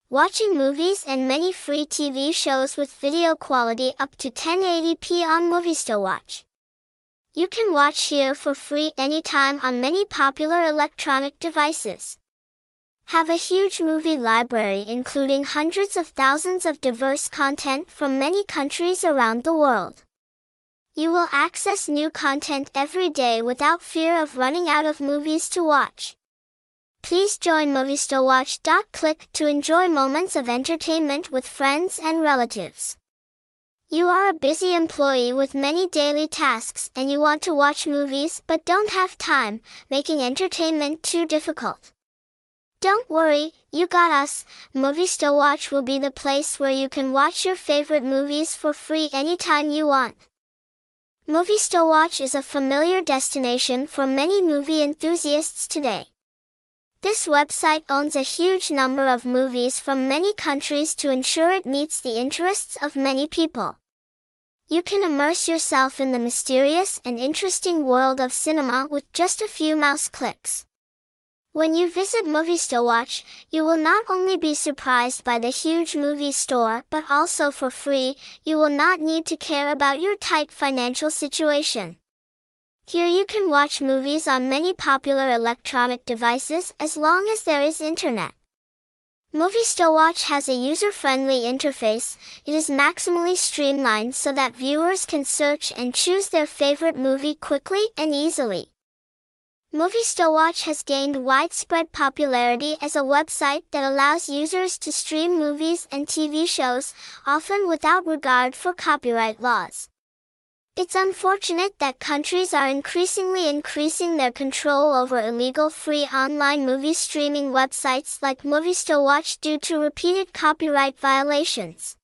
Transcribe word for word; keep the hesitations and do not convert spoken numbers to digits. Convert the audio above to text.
watching movies and many free T V shows with video quality up to ten eighty p on MovieStowatch. You can watch here for free anytime on many popular electronic devices. Have a huge movie library including hundreds of thousands of diverse content from many countries around the world. You will access new content every day without fear of running out of movies to watch. Please join MovieStowatch. Click to enjoy moments of entertainment with friends and relatives. You are a busy employee with many daily tasks and you want to watch movies but don't have time, making entertainment too difficult. Don't worry, you got us. MovieStowatch will be the place where you can watch your favorite movies for free anytime you want. MovieStowatch is a familiar destination for many movie enthusiasts today. This website owns a huge number of movies from many countries to ensure it meets the interests of many people. You can immerse yourself in the mysterious and interesting world of cinema with just a few mouse clicks. When you visit MovieStowatch, you will not only be surprised by the huge movie store but also for free, you will not need to care about your tight financial situation. Here you can watch movies on many popular electronic devices as long as there is internet. MovieStowatch has a user-friendly interface. It is maximally streamlined so that viewers can search and choose their favorite movie quickly and easily. MovieStowatch has gained widespread popularity as a website that allows users to stream movies and T V shows, often without regard for copyright laws. It's unfortunate that countries are increasingly increasing their control over illegal free online movie streaming websites like MovieStowatch due to repeated copyright violations.